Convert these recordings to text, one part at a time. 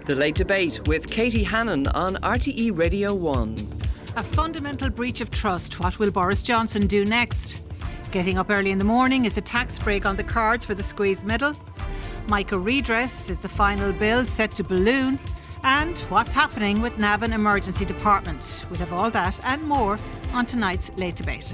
The Late Debate with Katie Hannon on RTE Radio 1. A fundamental breach of trust. What will Boris Johnson do next? Getting up early in the morning, is a tax break on the cards for the squeezed middle? Micro redress, is the final bill set to balloon? And what's happening with Navan Emergency Department? We'll have all that and more on tonight's Late Debate.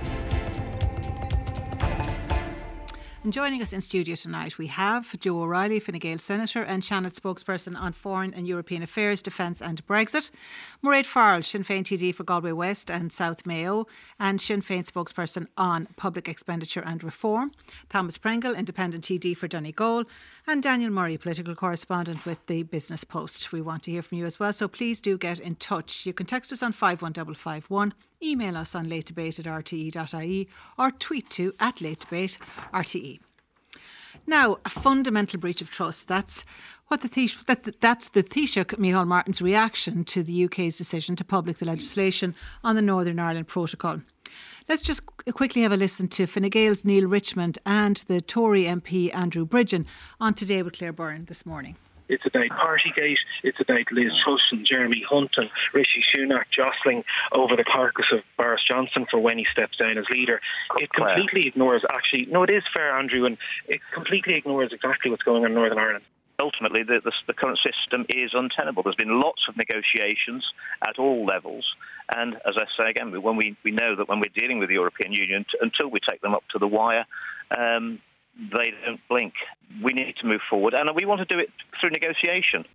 And joining us in studio tonight, we have Joe O'Reilly, Fine Gael Senator and Seanad spokesperson on Foreign and European Affairs, Defence and Brexit. Mairead Farrell, Sinn Féin TD for Galway West and South Mayo, and Sinn Féin spokesperson on Public Expenditure and Reform. Thomas Prengle, Independent TD for Donegal, and Daniel Murray, political correspondent with the Business Post. We want to hear from you as well, so please do get in touch. You can text us on 51551, email us on latedebate@rte.ie or tweet to @latedebate_RTE. Now, a fundamental breach of trust. That's what the Taoiseach Micheál Martin's reaction to the UK's decision to publish the legislation on the Northern Ireland Protocol. Let's just quickly have a listen to Fine Gael's Neil Richmond and the Tory MP Andrew Bridgen on Today with Claire Byrne this morning. It's about Partygate, it's about Liz Truss and Jeremy Hunt and Rishi Sunak jostling over the carcass of Boris Johnson for when he steps down as leader. It completely ignores, it is fair, Andrew, and it completely ignores exactly what's going on in Northern Ireland. Ultimately, the current system is untenable. There's been lots of negotiations at all levels. And as I say again, when we know that when we're dealing with the European Union, until we take them up to the wire, they don't blink. We need to move forward, and we want to do it through negotiation.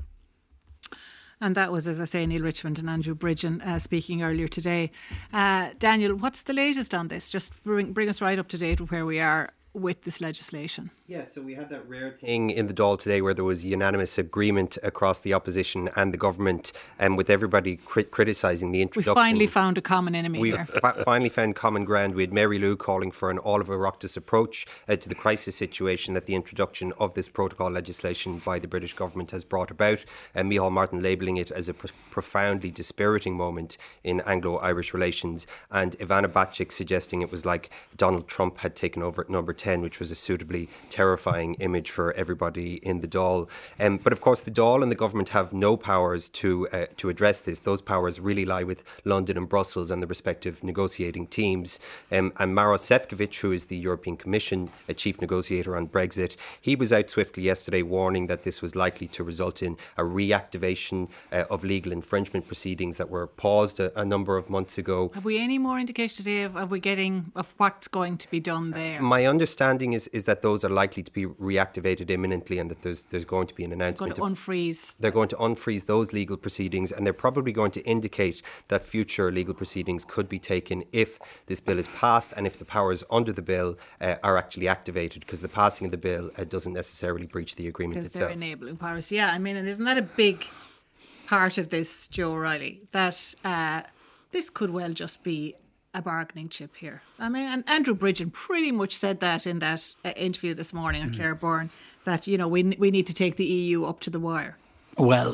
And that was, as I say, Neil Richmond and Andrew Bridgen speaking earlier today. Daniel, what's the latest on this? Just bring us right up to date with where we are with this legislation. Yeah, so we had that rare thing in the Dáil today where there was unanimous agreement across the opposition and the government, and with everybody criticising the introduction. We finally found a common enemy. We've finally found common ground. We had Mary Lou calling for an all-of-Oireachtas approach to the crisis situation that the introduction of this protocol legislation by the British government has brought about, and Micheál Martin labelling it as a profoundly dispiriting moment in Anglo-Irish relations, and Ivana Bacik suggesting it was like Donald Trump had taken over at number 10, which was a suitably terrifying image for everybody in the Dáil. But of course the Dáil and the government have no powers to address this. Those powers really lie with London and Brussels and the respective negotiating teams. And Maros Sefcovic, who is the European Commission chief negotiator on Brexit, he was out swiftly yesterday warning that this was likely to result in a reactivation of legal infringement proceedings that were paused a number of months ago. Have we any more indication today of what's going to be done there? My understanding is that those are likely to be reactivated imminently, and that there's going to be an announcement. They're going to unfreeze those legal proceedings, and they're probably going to indicate that future legal proceedings could be taken if this bill is passed and if the powers under the bill are actually activated, because the passing of the bill doesn't necessarily breach the agreement itself. Because they're enabling powers. Yeah, I mean, and isn't that a big part of this, Joe O'Reilly, that this could well just be a bargaining chip here. I mean, and Andrew Bridgen pretty much said that in that interview this morning on Claire Byrne, that, you know, we need to take the EU up to the wire. Well,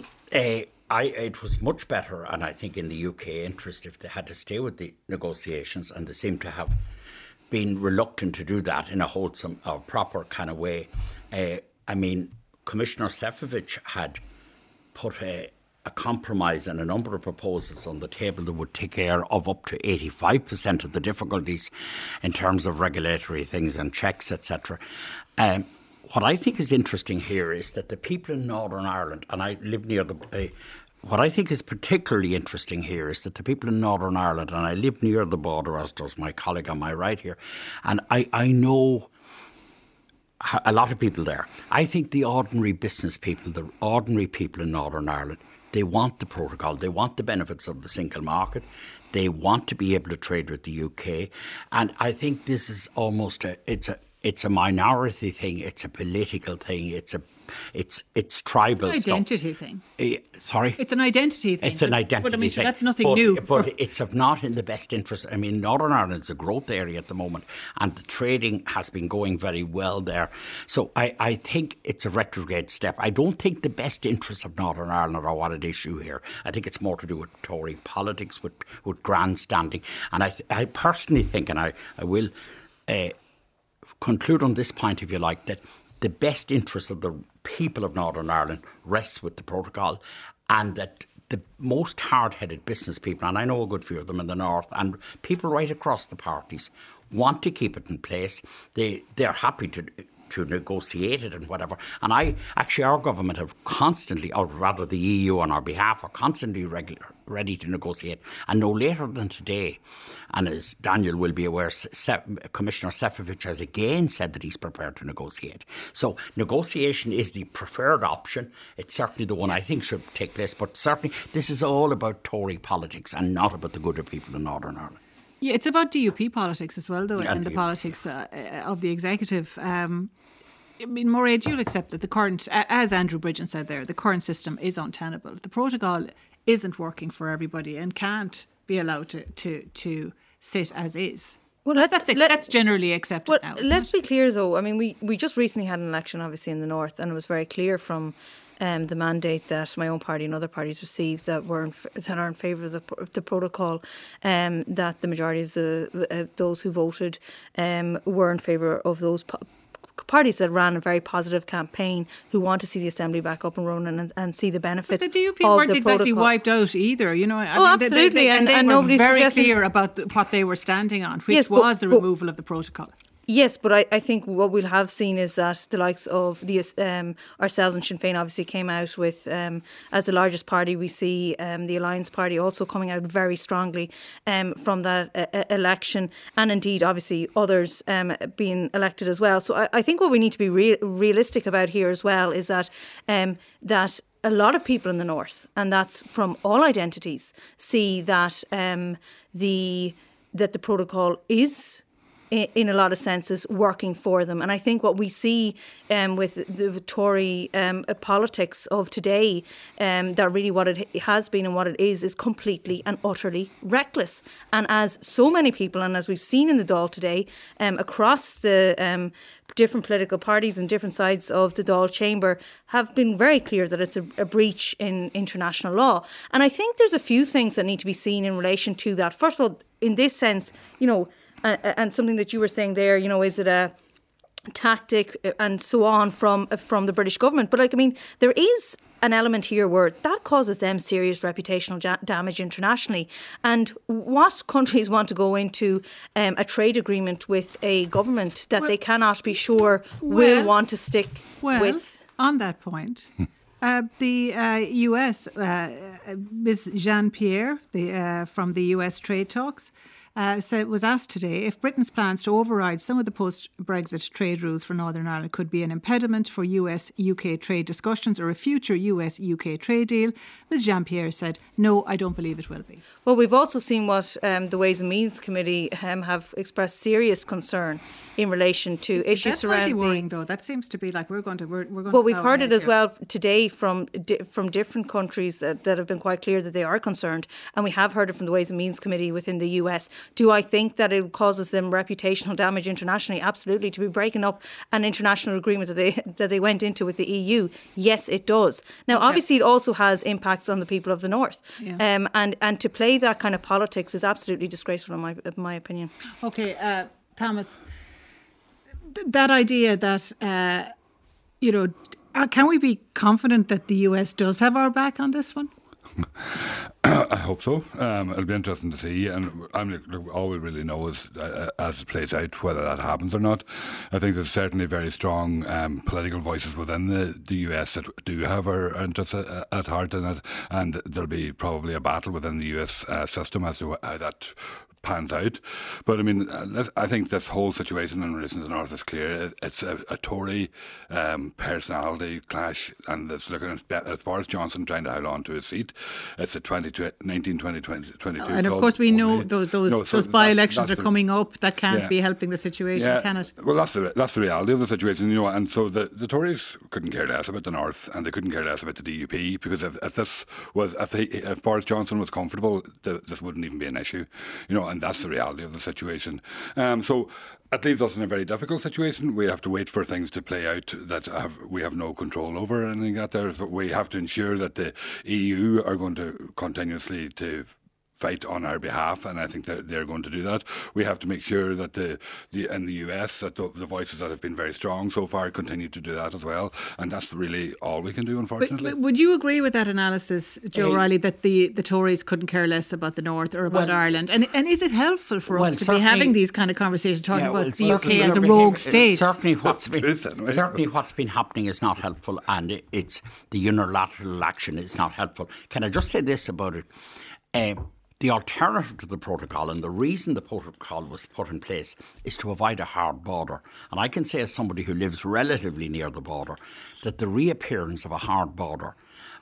it was much better, and I think in the UK interest, if they had to stay with the negotiations, and they seem to have been reluctant to do that in a wholesome or proper kind of way. I mean, Commissioner Sefcovic had put a compromise and a number of proposals on the table that would take care of up to 85% of the difficulties in terms of regulatory things and checks, etc. What I think is interesting here is that the people in Northern Ireland, and I live near what I think is particularly interesting here is that the people in Northern Ireland, and I live near the border, as does my colleague on my right here, and I know a lot of people there. I think the ordinary business people, the ordinary people in Northern Ireland, they want the protocol, they want the benefits of the single market, they want to be able to trade with the UK, and I think this is almost it's a minority thing, it's a political thing, it's tribal stuff. It's an identity thing. Sorry? It's an identity thing. It's an identity but I mean, thing. That's nothing new. But it's not in the best interest. I mean, Northern Ireland is a growth area at the moment, and the trading has been going very well there. So I think it's a retrograde step. I don't think the best interests of Northern Ireland are what at issue here. I think it's more to do with Tory politics, with grandstanding. And I personally think, and I will conclude on this point, if you like, that the best interests of the people of Northern Ireland rests with the protocol, and that the most hard-headed business people, and I know a good few of them in the north, and people right across the parties, want to keep it in place. They're happy to negotiate it and whatever. And our government have constantly, or rather the EU on our behalf, are constantly ready to negotiate. And no later than today, and as Daniel will be aware, Commissioner Sefcovic has again said that he's prepared to negotiate. So negotiation is the preferred option. It's certainly the one I think should take place. But certainly this is all about Tory politics and not about the good of people in Northern Ireland. Yeah, it's about DUP politics as well, though, and the DUP. Politics of the executive. I mean, Mairead, you'll accept that the current, as Andrew Bridgen said there, the current system is untenable. The protocol isn't working for everybody and can't be allowed to sit as is. Well, that's generally accepted now. Let's be clear, though. I mean, we just recently had an election, obviously, in the north, and it was very clear from the mandate that my own party and other parties received that are in favour of the protocol, that the majority of those who voted were in favour of those parties that ran a very positive campaign, who want to see the Assembly back up and running and see the benefits. But the DUP of weren't the exactly protocol. wiped out either, you know. Absolutely, and they were nobody's very suggesting- clear about what they were standing on, which Yes, was the removal of the protocol. Yes, but I think what we'll have seen is that the likes of the ourselves and Sinn Féin obviously came out with, as the largest party, we see the Alliance Party also coming out very strongly from that election, and indeed obviously others being elected as well. So I think what we need to be realistic about here as well is that that a lot of people in the north, and that's from all identities, see that the protocol is, in a lot of senses, working for them. And I think what we see with the Tory politics of today, that really what it has been and what it is completely and utterly reckless. And as so many people, and as we've seen in the Dáil today, across the different political parties and different sides of the Dáil chamber, have been very clear that it's a breach in international law. And I think there's a few things that need to be seen in relation to that. First of all, in this sense, you know, and something that you were saying there, you know, is it a tactic and so on from the British government? But there is an element here where that causes them serious reputational damage internationally. And what countries want to go into a trade agreement with a government that they cannot be sure will want to stick with? On that point, the US, Ms. Jean-Pierre from the US trade talks, was asked today if Britain's plans to override some of the post-Brexit trade rules for Northern Ireland could be an impediment for US-UK trade discussions or a future US-UK trade deal. Ms. Jean-Pierre said, no, I don't believe it will be. Well, we've also seen what the Ways and Means Committee have expressed serious concern in relation to issues surrounding. That's slightly worrying, though. That seems to be like we're going to. Well, we've heard it as well today from different countries that have been quite clear that they are concerned, and we have heard it from the Ways and Means Committee within the US. Do I think that it causes them reputational damage internationally? Absolutely. To be breaking up an international agreement that they went into with the EU, yes, it does. Now, obviously, it also has impacts on the people of the north, and to play that kind of politics is absolutely disgraceful in my opinion. Okay, Thomas. That idea that, can we be confident that the US does have our back on this one? I hope so. It'll be interesting to see, and all we really know is as it plays out whether that happens or not. I think there's certainly very strong political voices within the US that do have our interests at heart in it, and there'll be probably a battle within the US system as to how that pans out. But I think this whole situation in relation to the North is clear. It's a Tory personality clash, and it's looking at Boris Johnson trying to hold on to his seat. It's a 2019, 2022. And of course we know those by-elections are coming up. That can't be helping the situation, can it? Well, that's the reality of the situation, and so the Tories couldn't care less about the North, and they couldn't care less about the DUP, because if Boris Johnson was comfortable, this wouldn't even be an issue, and that's the reality of the situation. So it leaves us in a very difficult situation. We have to wait for things to play out that we have no control over, and we have to ensure that the EU are going to continuously to fight on our behalf, and I think they're going to do that. We have to make sure that in the US that the voices that have been very strong so far continue to do that as well, and that's really all we can do, unfortunately. But would you agree with that analysis, Joe O'Reilly, that the Tories couldn't care less about the North or about Ireland? And is it helpful for us to be having these kind of conversations, talking about the UK as a rogue state? Certainly what's been happening is not helpful, and it's the unilateral action is not helpful. Can I just say this about it? The alternative to the protocol, and the reason the protocol was put in place, is to avoid a hard border. And I can say, as somebody who lives relatively near the border, that the reappearance of a hard border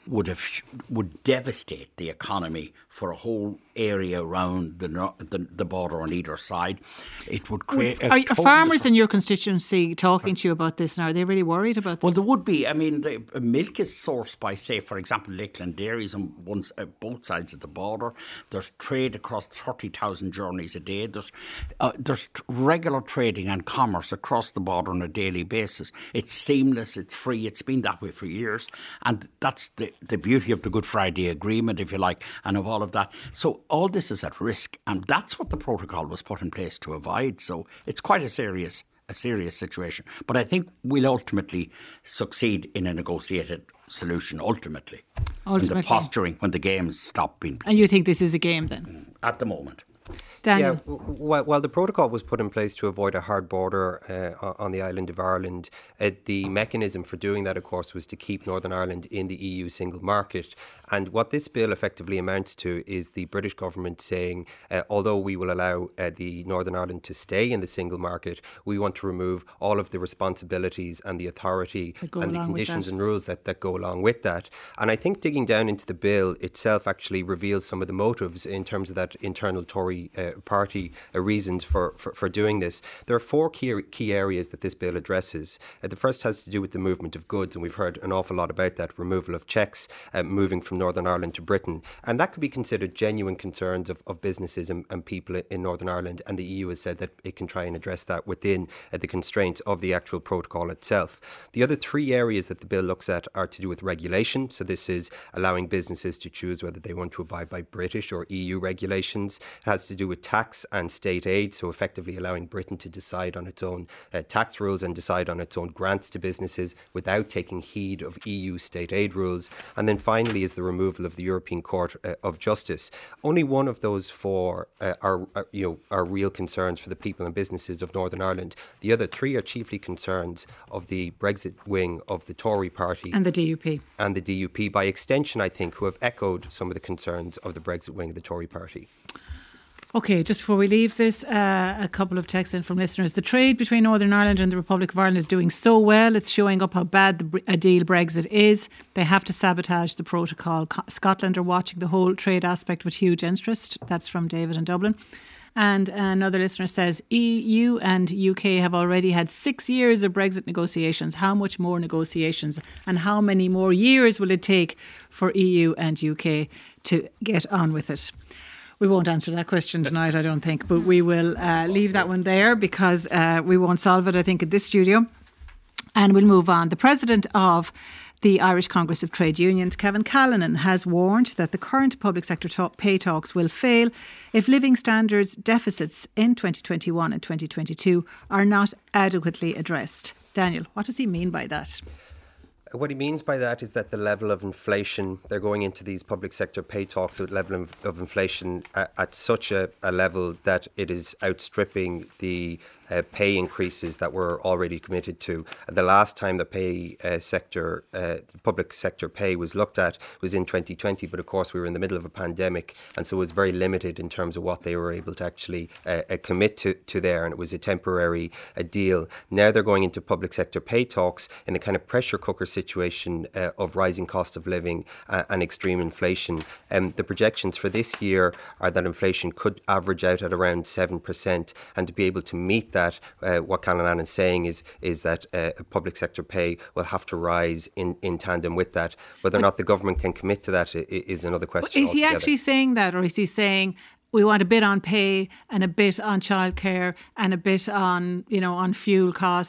would devastate the economy for a whole area around the border on either side. It would create. Are farmers in your constituency talking to you about this now? Are they really worried about this? Well, there would be. I mean, the milk is sourced by, say, for example, Lakeland Dairies on both sides of the border. There's trade across 30,000 journeys a day. There's regular trading and commerce across the border on a daily basis. It's seamless. It's free. It's been that way for years, and that's the beauty of the Good Friday Agreement, if you like, and of all of that. So all this is at risk, and that's what the protocol was put in place to avoid. So it's quite a serious situation. But I think we'll ultimately succeed in a negotiated solution, ultimately. In the posturing, when the games stop being played. And you think this is a game then? At the moment. Daniel? Yeah, well, the protocol was put in place to avoid a hard border on the island of Ireland. The mechanism for doing that, of course, was to keep Northern Ireland in the EU single market. And what this bill effectively amounts to is the British government saying, although we will allow the Northern Ireland to stay in the single market, we want to remove all of the responsibilities and the authority and the conditions and rules that go along with that. And I think digging down into the bill itself actually reveals some of the motives in terms of that internal Tory party reasons for doing this. There are four key areas that this bill addresses. The first has to do with the movement of goods, and we've heard an awful lot about that, removal of checks, moving from Northern Ireland to Britain. And that could be considered genuine concerns of businesses and people in Northern Ireland, and the EU has said that it can try and address that within the constraints of the actual protocol itself. The other three areas that the bill looks at are to do with regulation. So this is allowing businesses to choose whether they want to abide by British or EU regulations. It has to do with tax and state aid, so effectively allowing Britain to decide on its own tax rules and decide on its own grants to businesses without taking heed of EU state aid rules. And then finally is the removal of the European Court of Justice. Only one of those four are real concerns for the people and businesses of Northern Ireland. The other three are chiefly concerns of the Brexit wing of the Tory party. And the DUP. And the DUP, by extension, I think, who have echoed some of the concerns of the Brexit wing of the Tory party. OK, just before we leave this, a couple of texts in from listeners. The trade between Northern Ireland and the Republic of Ireland is doing so well. It's showing up how bad a deal Brexit is. They have to sabotage the protocol. Scotland are watching the whole trade aspect with huge interest. That's from David in Dublin. And another listener says, EU and UK have already had 6 years of Brexit negotiations. How much more negotiations and how many more years will it take for EU and UK to get on with it? We won't answer that question tonight, I don't think, but we will leave that one there because we won't solve it, I think, at this studio. And we'll move on. The president of the Irish Congress of Trade Unions, Kevin Callanan, has warned that the current public sector pay talks will fail if living standards deficits in 2021 and 2022 are not adequately addressed. Daniel, what does he mean by that? What he means by that is that the level of inflation, they're going into these public sector pay talks with level of inflation at such a level that it is outstripping the pay increases that were already committed to. The last time the public sector pay was looked at was in 2020, but of course we were in the middle of a pandemic, and so it was very limited in terms of what they were able to actually commit to there, and it was a temporary deal. Now they're going into public sector pay talks in the kind of pressure cooker situation of rising cost of living and extreme inflation. The projections for this year are that inflation could average out at around 7%, and to be able to meet that, what Callanan is saying is that public sector pay will have to rise in tandem with that. Whether or not the government can commit to that is another question. Is he actually saying that, or is he saying we want a bit on pay and a bit on childcare and a bit on, on fuel costs?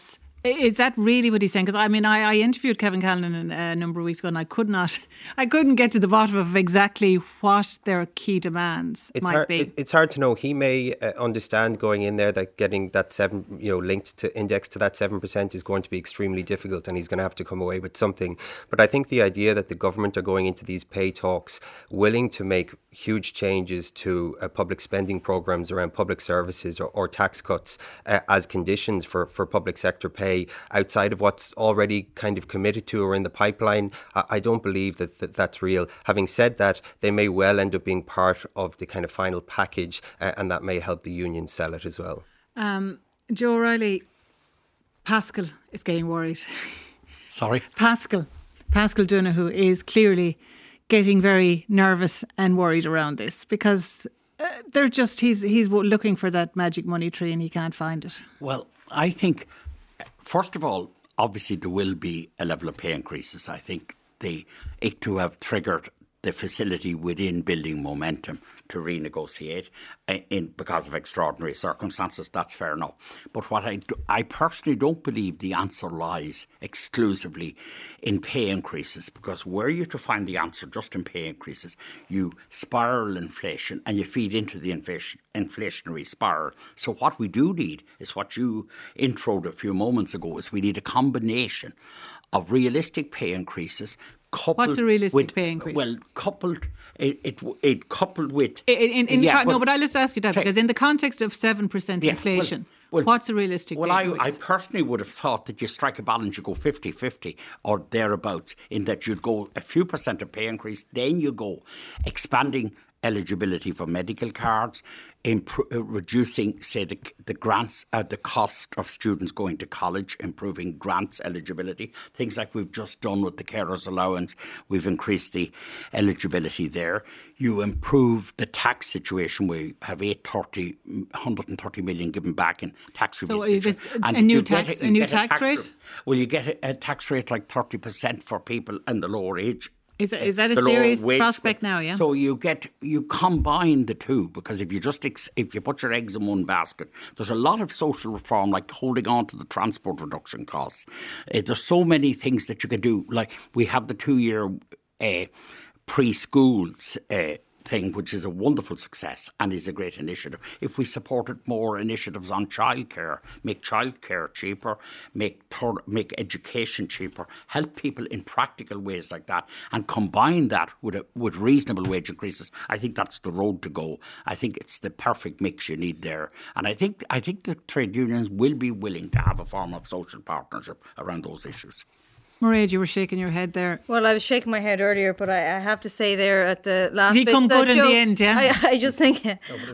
Is that really what he's saying? Because I interviewed Kevin Callanan a number of weeks ago, and I couldn't get to the bottom of exactly what their key demands might be. It's hard to know. He may understand going in there that getting that linked to index to that 7% is going to be extremely difficult, and he's going to have to come away with something. But I think the idea that the government are going into these pay talks willing to make huge changes to public spending programs around public services or tax cuts as conditions for public sector pay outside of what's already kind of committed to or in the pipeline, I don't believe that's real. Having said that, they may well end up being part of the kind of final package, and that may help the union sell it as well. Joe O'Reilly, Paschal is getting worried. Sorry? Paschal Donoghue is clearly getting very nervous and worried around this because he's looking for that magic money tree and he can't find it. Well, I think, first of all, obviously there will be a level of pay increases. I think it to have triggered the facility within building momentum to renegotiate because of extraordinary circumstances, that's fair enough. But what I personally don't believe the answer lies exclusively in pay increases, because were you to find the answer just in pay increases, you spiral inflation and you feed into the inflationary spiral. So what we do need is what you introed a few moments ago, is we need a combination of realistic pay increases. What's a realistic pay increase? Well, coupled with... but I'll just ask you that, because in the context of 7% inflation, what's a realistic pay increase? I personally would have thought that you strike a balance, you go 50-50 or thereabouts, in that you'd go a few percent of pay increase, then you go expanding eligibility for medical cards, reducing, say, the grants, the cost of students going to college, improving grants eligibility. Things like we've just done with the carers allowance, we've increased the eligibility there. You improve the tax situation. We have 130 million given back in tax rebates. So a new tax rate? Well, you get a tax rate like 30% for people in the lower age. Is that a serious prospect now, yeah? So you combine the two, because if you put your eggs in one basket, there's a lot of social reform, like holding on to the transport reduction costs. There's so many things that you can do. Like we have the 2-year preschools thing, which is a wonderful success and is a great initiative. If we supported more initiatives on childcare, make childcare cheaper, make education cheaper, help people in practical ways like that, and combine that with reasonable wage increases, I think that's the road to go. I think it's the perfect mix you need there. And I think the trade unions will be willing to have a form of social partnership around those issues. Mairead, you were shaking your head there. Well, I was shaking my head earlier, but I have to say there at the last bit... Did he come good in the end, yeah? I just think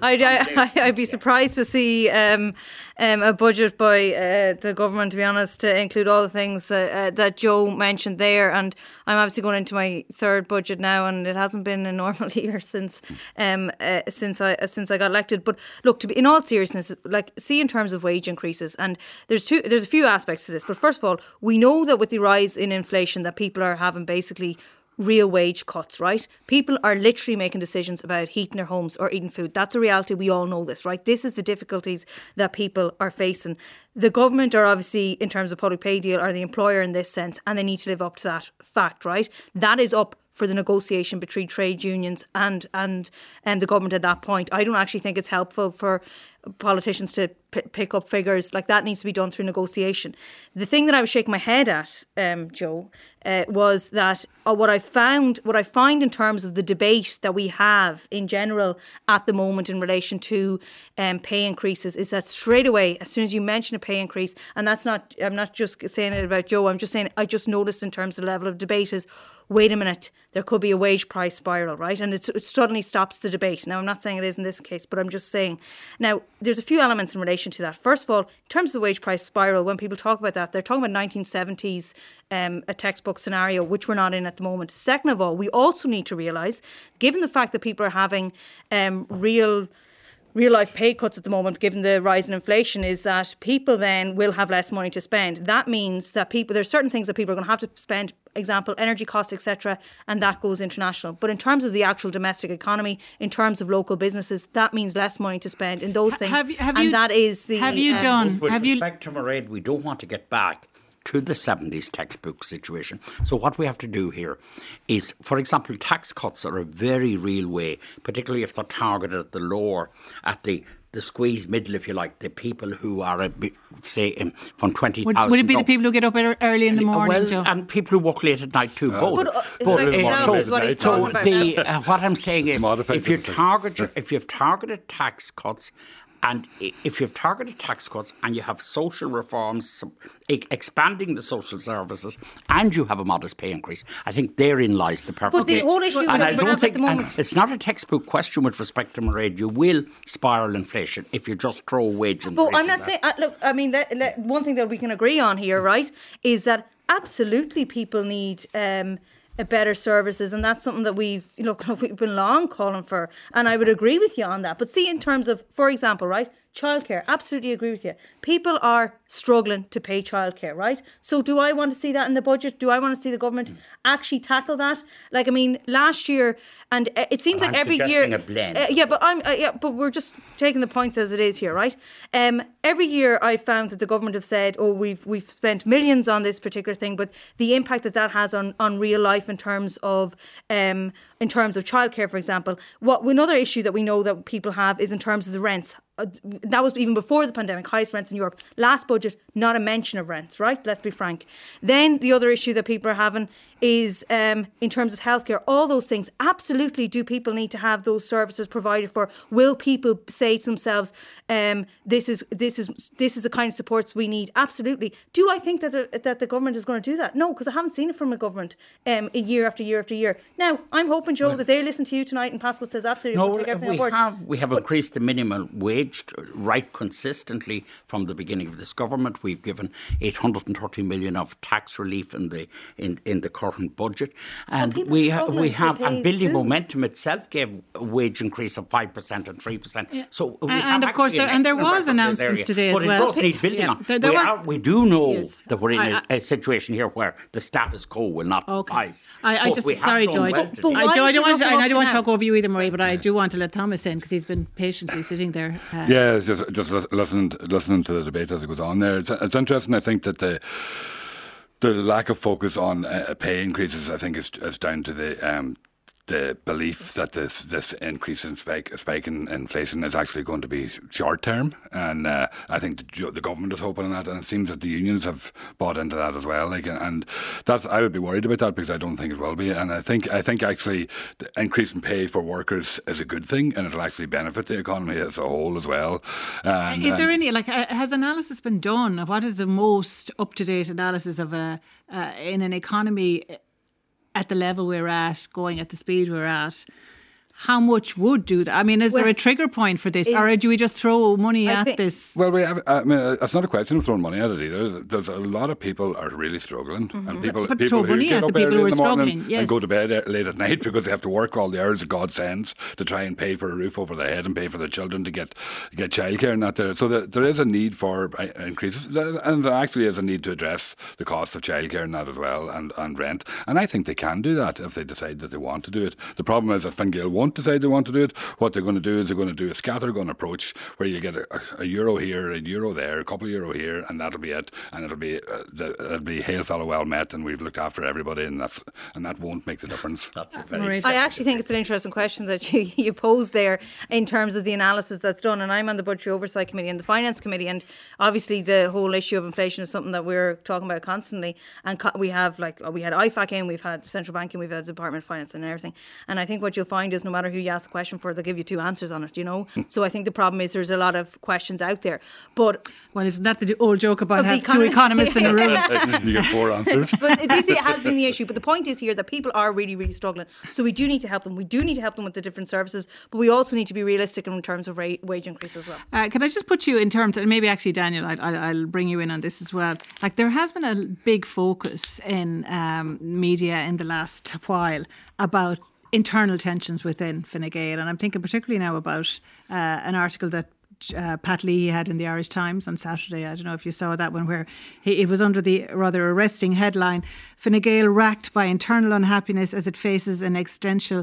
I'd be surprised to see a budget by the government, to be honest, to include all the things that Joe mentioned there. And I'm obviously going into my third budget now, and it hasn't been a normal year since I got elected. But look, in all seriousness, see in terms of wage increases, and there's a few aspects to this. But first of all, we know that with the rise in inflation that people are having basically real wage cuts, right? People are literally making decisions about heating their homes or eating food. That's a reality. We all know this, right? This is the difficulties that people are facing. The government are obviously, in terms of public pay deal, are the employer in this sense, and they need to live up to that fact, right? That is up for the negotiation between trade unions and the government at that point. I don't actually think it's helpful for politicians to pick up figures like that. Needs to be done through negotiation. The thing that I was shaking my head at, Joe, was that what I find in terms of the debate that we have in general at the moment in relation to pay increases is that straight away, as soon as you mention a pay increase, and I'm not just saying it about Joe, I'm just saying I just noticed in terms of the level of debate is, wait a minute, there could be a wage price spiral, right? And it suddenly stops the debate. Now, I'm not saying it is in this case, but I'm just saying. Now, there's a few elements in relation to that. First of all, in terms of the wage price spiral, when people talk about that, they're talking about 1970s, a textbook scenario, which we're not in at the moment. Second of all, we also need to realise, given the fact that people are having real life pay cuts at the moment, given the rise in inflation, is that people then will have less money to spend. That means that there's certain things that people are going to have to spend, example, energy costs, etc., and that goes international. But in terms of the actual domestic economy, in terms of local businesses, that means less money to spend in those things. With respect to Mairead, we don't want to get back to the 70s textbook situation. So what we have to do here is, for example, tax cuts are a very real way, particularly if they're targeted at the lower, at the squeeze middle, if you like, the people who are, say, from 20,000. Would it be the people who get up early in the morning, Joe? And people who work late at night too, both. What I'm saying is, if you've targeted tax cuts, and if you've targeted tax cuts and you have social reforms, expanding the social services, and you have a modest pay increase, I think therein lies the perfect. But the whole issue and I don't think, at the moment, it's not a textbook question with respect to Mairead. You will spiral inflation if you just throw wage increases. But I'm not saying. Look, I mean, one thing that we can agree on here, right, is that absolutely people need better services, and that's something that we've been long calling for, and I would agree with you on that. But see, in terms of, for example, right, childcare, absolutely agree with you. People are struggling to pay childcare, right? So do I want to see that in the budget? Do I want to see the government actually tackle that? Like, I mean, last year, and it seems like every year, a blend. But we're just taking the points as it is here, right? Every year I found that the government have said, oh, we've spent millions on this particular thing, but the impact that has on real life in terms of childcare, for example. Another issue that we know that people have is in terms of the rents. That was even before the pandemic, highest rents in Europe. Last budget, not a mention of rents, right? Let's be frank. Then the other issue that people are having is in terms of healthcare, all those things. Absolutely, do people need to have those services provided for? Will people say to themselves, this is the kind of supports we need? Absolutely. Do I think that the government is going to do that? No, because I haven't seen it from a government year after year after year. Now, I'm hoping, Joe, that they listen to you tonight, and Pascal says absolutely we'll take everything on board. We have increased the minimum wage right consistently from the beginning of this government. We've given 830 million of tax relief in the current budget, and we have and Building Momentum itself gave a wage increase of 5% and 3%. Yeah. So and of course there was announcements today but as well. But it does need building on. We do know that we're in a situation here where the status quo will not suffice. I don't want to talk over you either, Marie, but I do want to let Thomas in because he's been patiently sitting there. It's just listening to the debate as it goes on there. It's interesting. I think that the lack of focus on pay increases, I think, is down to the belief that this increase in spike in inflation is actually going to be short term, and I think the government is hoping on that, and it seems that the unions have bought into that as well. And that's, I would be worried about that because I don't think it will be. And I think actually the increase in pay for workers is a good thing, and it'll actually benefit the economy as a whole as well. Is there any has analysis been done? What is the most up to date analysis of in an economy at the level we're at, going at the speed we're at? How much would do that? I mean, is there a trigger point for this, or do we just throw money at this? Well, we have. I mean, it's not a question of throwing money at it either. There's a lot of people are really struggling, and people who get up early in the morning and go to bed late at night because they have to work all the hours that God sends to try and pay for a roof over their head and pay for their children to get childcare and that. So there is a need for increases, and there actually is a need to address the cost of childcare and that as well, and rent. And I think they can do that if they decide that they want to do it. The problem is that Fine Gael won't decide they want to do it. What they're going to do is they're going to do a scattergun approach where you get a euro here, a euro there, a couple of euro here, and that'll be it. And it'll be hail fellow well met, and we've looked after everybody, and that won't make the difference. That's a very. I actually think it's an interesting question that you posed there in terms of the analysis that's done. And I'm on the Budgetary Oversight Committee and the Finance Committee, and obviously the whole issue of inflation is something that we're talking about constantly. And we had IFAC in, we've had Central Bank in, we've had the Department of Finance and everything. And I think what you'll find is no matter who you ask a question for, they'll give you two answers on it, So I think the problem is there's a lot of questions out there. But isn't that the old joke about having two economists in a room? You get four answers. But this has been the issue. But the point is here that people are really, really struggling. So we do need to help them. We do need to help them with the different services, but we also need to be realistic in terms of wage increase as well. Can I just put you in terms, and maybe actually Daniel, I'll bring you in on this as well. Like, there has been a big focus in media in the last while about internal tensions within Fine Gael, and I'm thinking particularly now about an article that Pat Leahy had in the Irish Times on Saturday. I don't know if you saw that one, where it was under the rather arresting headline, Fine Gael racked by internal unhappiness as it faces an existential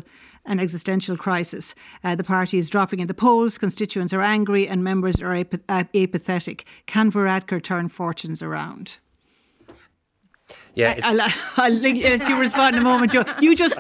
crisis. The party is dropping in the polls, constituents are angry, and members are apathetic. Can Varadkar turn fortunes around? Yeah, I'll let you respond in a moment, Joe. You just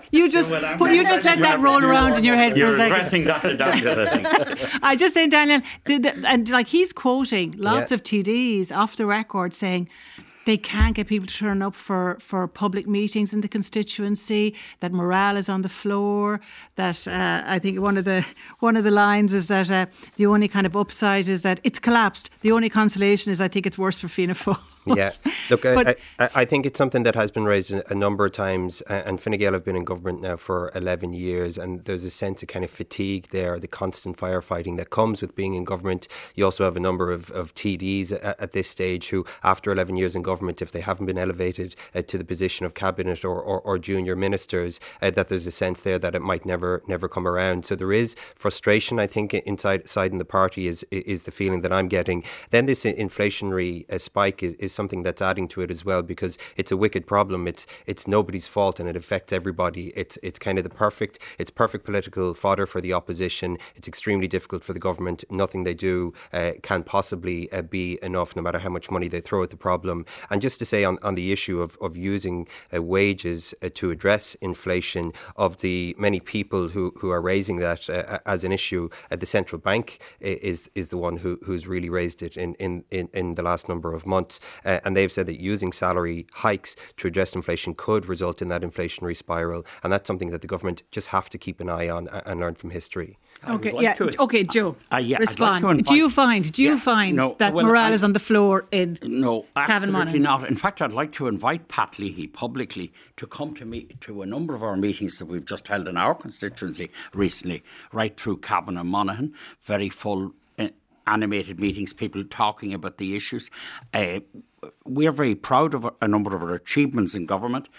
let that roll around in your head for a second. You're addressing that to Daniel, I think. I just saying, Daniel, and like he's quoting lots of TDs off the record saying they can't get people to turn up for public meetings in the constituency, that morale is on the floor, that I think one of the lines is that the only kind of upside is that it's collapsed. The only consolation is I think it's worse for Fianna Fáil. Yeah, look, I think it's something that has been raised a number of times, and Fine Gael have been in government now for 11 years, and there's a sense of kind of fatigue there, the constant firefighting that comes with being in government. You also have a number of TDs at this stage who, after 11 years in government, if they haven't been elevated to the position of cabinet or junior ministers, that there's a sense there that it might never come around. So there is frustration, I think, inside in the party is the feeling that I'm getting. Then this inflationary spike is something that's adding to it as well, because it's a wicked problem. It's nobody's fault and it affects everybody. It's kind of perfect political fodder for the opposition. It's extremely difficult for the government. Nothing they do can possibly be enough, no matter how much money they throw at the problem. And just to say on the issue of using wages to address inflation, of the many people who are raising that as an issue, the central bank is the one who's really raised it in the last number of months. And they've said that using salary hikes to address inflation could result in that inflationary spiral. And that's something that the government just have to keep an eye on and learn from history. Okay, Joe, respond. Like do you find that morale is on the floor in No, absolutely Monaghan? not. In fact, I'd like to invite Pat Leahy publicly to come to a number of our meetings that we've just held in our constituency recently, right through Cavan and Monaghan, very full, animated meetings, people talking about the issues. We are very proud of a number of our achievements in government.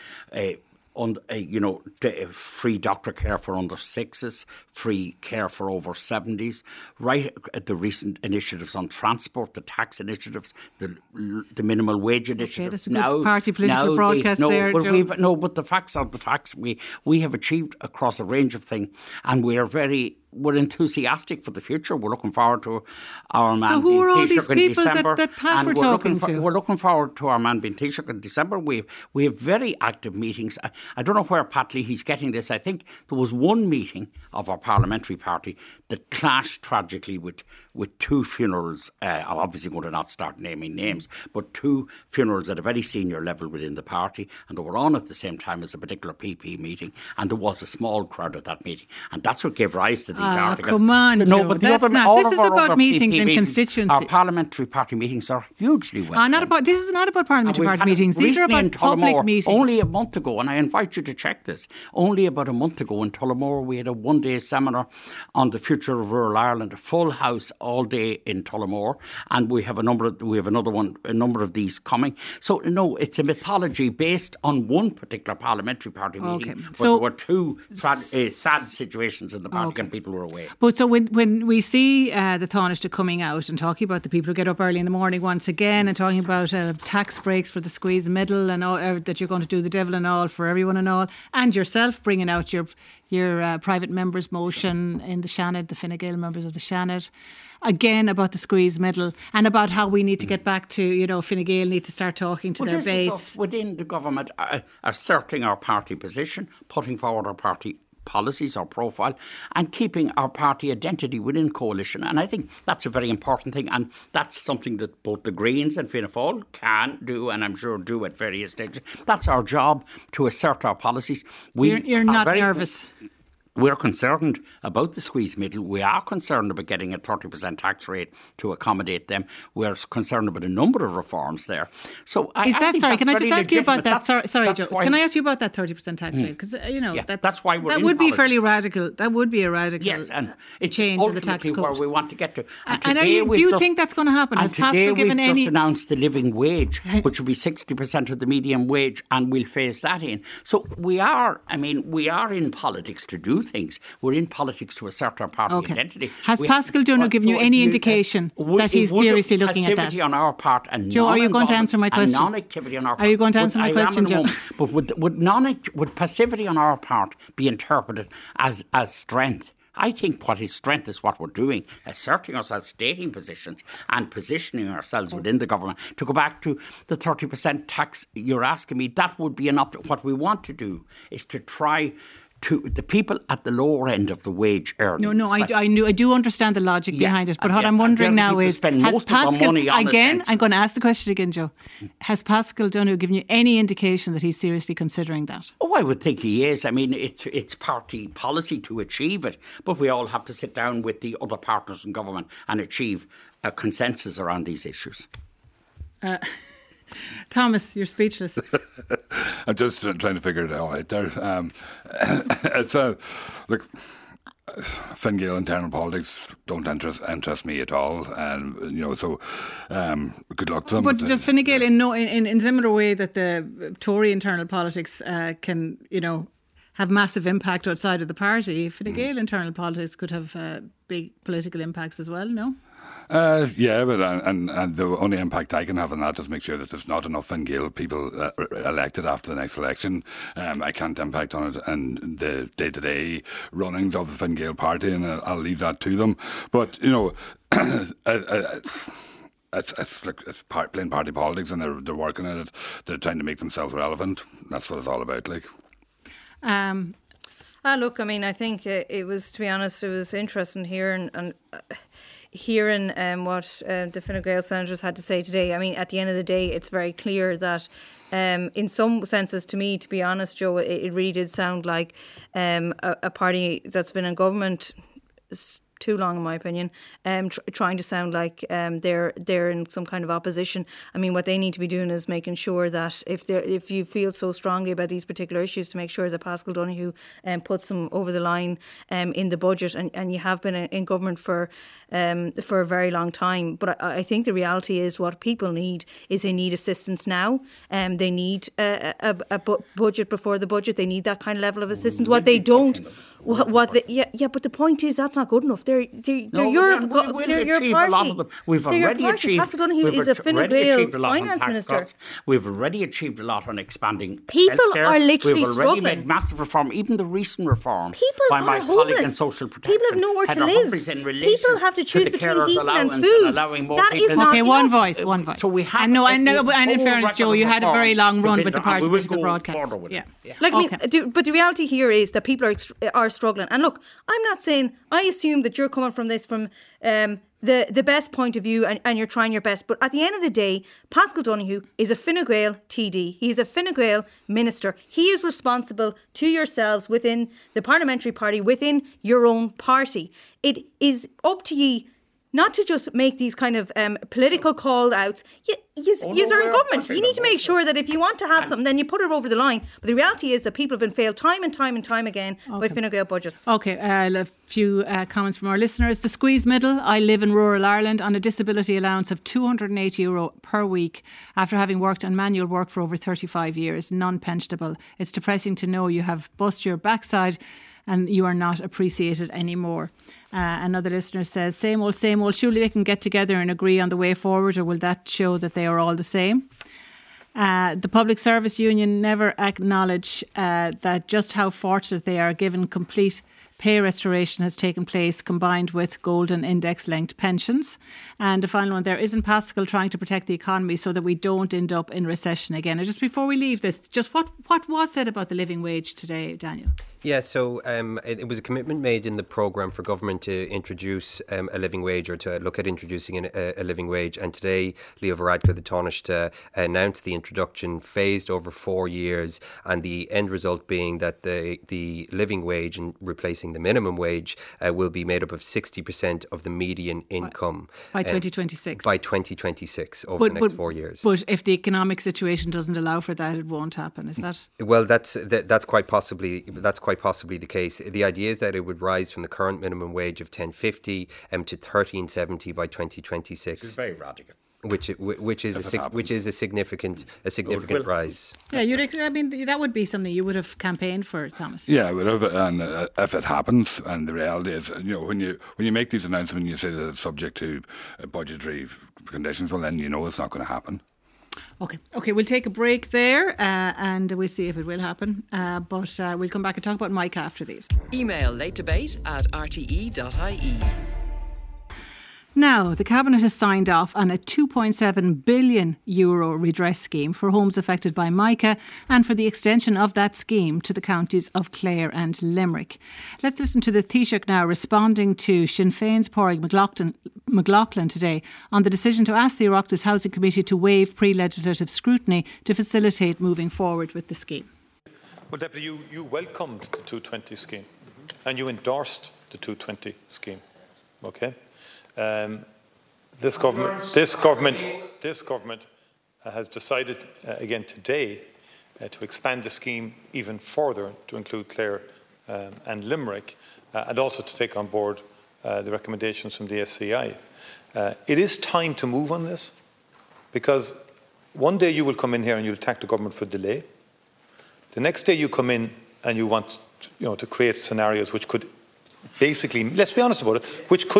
Free doctor care for under 6s, free care for over 70s, right at the recent initiatives on transport, the tax initiatives, the minimal wage initiative. That's a good party political broadcast there, Joe. But the facts are the facts. We have achieved across a range of things, and we're enthusiastic for the future. We're looking forward to our man being Taoiseach in December. That Pat were talking to? We're looking forward to our man being Taoiseach in December. We have very active meetings. I don't know where Pat Leahy's getting this. I think there was one meeting of our parliamentary party that clashed tragically with two funerals. I'm obviously going to not start naming names, but two funerals at a very senior level within the party, and they were on at the same time as a particular PP meeting, and there was a small crowd at that meeting, and that's what gave rise to these articles. Come on, Joe, but this is about meetings in constituencies. Our parliamentary party meetings are hugely welcome. This is not about parliamentary party meetings. These are about public meetings. Only a month ago, and I invite you to check this, only about a month ago in Tullamore, we had a one-day seminar on the future of rural Ireland, a full house all day in Tullamore, and we have a number of these coming. So no, it's a mythology based on one particular parliamentary party meeting, but there were two sad situations in the party and people were away. But so when we see the Taoiseach coming out and talking about the people who get up early in the morning once again, and talking about tax breaks for the squeeze middle, and all, that you're going to do the devil and all for everyone and all, and yourself bringing out your private members' motion in the Seanad, the Fine Gael members of the Seanad, again about the squeeze middle and about how we need to get back to, Fine Gael need to start talking to their base. This is us within the government asserting our party position, putting forward our party policies, our profile, and keeping our party identity within coalition. And I think that's a very important thing, and that's something that both the Greens and Fianna Fáil can do, and I'm sure do at various stages. That's our job, to assert our policies. You're not nervous? We're concerned about the squeeze middle. We are concerned about getting a 30% tax rate to accommodate them. We're concerned about a number of reforms there. So can I just ask you about that? Sorry, Joe. Can I ask you about that 30% tax rate? Because that's why we're that would be fairly radical. That would be a radical and it's change of the tax code. Where we want to get to. And do you think that's going to happen? Has Pascal given any? We've just announced the living wage, which will be 60% of the median wage, and we'll phase that in. So we are in politics to do things. We're in politics to assert our party identity. Has Pascal Donoghue given you any indication that he's seriously looking at that? Passivity on our part, and Joe, are you going to answer my question? Non-activity on our part. Are you going to answer my question, Joe? But would passivity on our part be interpreted as strength? I think what his strength is what we're doing, asserting ourselves, stating positions and positioning ourselves within the government. To go back to the 30% tax you're asking me, that would be what we want to do is to try to the people at the lower end of the wage earners. No, I do understand the logic behind it, but what I'm wondering now is, has Paschal, again, I'm going to ask the question again, Joe, has Paschal Donohoe given you any indication that he's seriously considering that? Oh, I would think he is. I mean, it's party policy to achieve it, but we all have to sit down with the other partners in government and achieve a consensus around these issues. Thomas, you're speechless. I'm just trying to figure it out there. Look, Fine Gael internal politics don't interest me at all, and good luck to them. But does Fine Gael, in similar way that the Tory internal politics can, have massive impact outside of the party, Fine Gael internal politics could have big political impacts as well, no? Yeah, but and the only impact I can have on that is make sure that there's not enough Fine Gael people elected after the next election. I can't impact on it and the day-to-day runnings of the Fine Gael party, and I'll leave that to them. But it's plain party politics, and they're working at it. They're trying to make themselves relevant. That's what it's all about. Look, I mean, I think it was, to be honest, it was interesting hearing what the Fine Gael senators had to say today. I mean, at the end of the day, it's very clear that in some senses, to me, to be honest, Joe, it really did sound like a party that's been in government too long, in my opinion, trying to sound like they're in some kind of opposition. I mean, what they need to be doing is making sure that if you feel so strongly about these particular issues, to make sure that Paschal Donohoe puts them over the line in the budget. And you have been in government for a very long time. But I think the reality is what people need is they need assistance now. They need a budget before the budget. They need that kind of level of assistance. What they don't, but the point is that's not good enough. They're your party. We've already achieved. Paschal Donohoe is a Fine Gael finance minister. We've already achieved a lot on expanding people healthcare. Are literally We've already struggling. made massive reform. Even the recent reform by my homeless. colleague in social protection. People have nowhere to live. People have to choose between heating and food. That is not okay. One voice. So we have. I know. And in fairness, Joe, you had a very long run with the party with the broadcast. But the reality here is that people are struggling. And look, I'm not saying. I assume that you're coming from this from the best point of view and you're trying your best. But at the end of the day, Paschal Donohoe is a Fine Gael TD. He's a Fine Gael minister. He is responsible to yourselves within the parliamentary party, within your own party. It is up to ye not to just make these kind of political call-outs. You're in government. You need to make sure that if you want to have something, then you put it over the line. But the reality is that people have been failed time and time and time again by Fine Gael budgets. Okay, a few comments from our listeners. The squeeze middle. I live in rural Ireland on a disability allowance of €280 per week after having worked on manual work for over 35 years, non-pensionable. It's depressing to know you have bust your backside and you are not appreciated anymore. Another listener says, same old, surely they can get together and agree on the way forward, or will that show that they are all the same? The Public Service Union never acknowledge that just how fortunate they are given complete pay restoration has taken place combined with golden index-linked pensions. And the final one there, isn't Paschal trying to protect the economy so that we don't end up in recession again? And just before we leave this, just what was said about the living wage today, Daniel? Yeah, so it was a commitment made in the programme for government to introduce a living wage, or to look at introducing a living wage. And today, Leo Varadkar, the Taoiseach, announced the introduction phased over 4 years, and the end result being that the living wage, and replacing the minimum wage, will be made up of 60% of the median income. By 2026? By 2026, over the next 4 years. But if the economic situation doesn't allow for that, it won't happen, is that? Well, that's quite possibly the case. The idea is that it would rise from the current minimum wage of $10.50 to $13.70 by 2026. It's very radical. Which is a significant rise. Yeah, that would be something you would have campaigned for, Thomas. Yeah, and if it happens, and the reality is, when you make these announcements, you say that it's subject to budgetary conditions, well, then it's not going to happen. Okay, we'll take a break there and we'll see if it will happen. But we'll come back and talk about Mike after these. Email latedebate@rte.ie. Now, the Cabinet has signed off on a €2.7 billion redress scheme for homes affected by Mica and for the extension of that scheme to the counties of Clare and Limerick. Let's listen to the Taoiseach now responding to Sinn Féin's Pádraig McLaughlin today on the decision to ask the Oireachtas Housing Committee to waive pre-legislative scrutiny to facilitate moving forward with the scheme. Well, Deputy, you welcomed the 220 scheme and you endorsed the 220 scheme. Okay? This government has decided again today to expand the scheme even further to include Clare and Limerick, and also to take on board the recommendations from the SCI. It is time to move on this, because one day you will come in here and you attack the government for delay. The next day you come in and you want to create scenarios which could basically, let's be honest about it,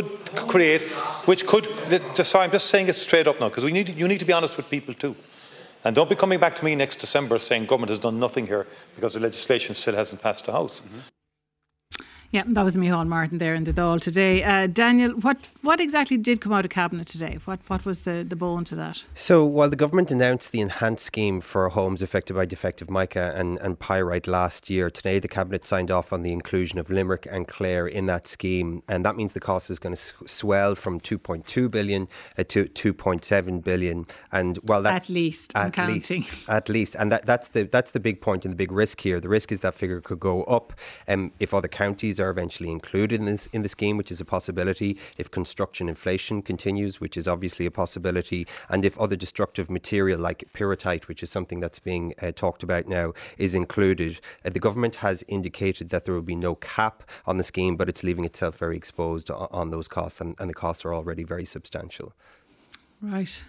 sorry, I'm just saying it straight up now, because you need to be honest with people too. And don't be coming back to me next December saying government has done nothing here because the legislation still hasn't passed the House. Mm-hmm. Yeah, that was Micheál Martin there in the Dáil today. Daniel, what exactly did come out of Cabinet today? What was the bone to that? So while the government announced the enhanced scheme for homes affected by defective mica and pyrite last year, today the Cabinet signed off on the inclusion of Limerick and Clare in that scheme, and that means the cost is going to swell from 2.2 billion to 2.7 billion. And while that's at least, and that's the big point and the big risk here. The risk is that figure could go up if other counties are eventually included in the scheme, which is a possibility, if construction inflation continues, which is obviously a possibility, and if other destructive material like pyrrhotite, which is something that's being talked about now, is included. The government has indicated that there will be no cap on the scheme, but it's leaving itself very exposed on those costs, and the costs are already very substantial. Right.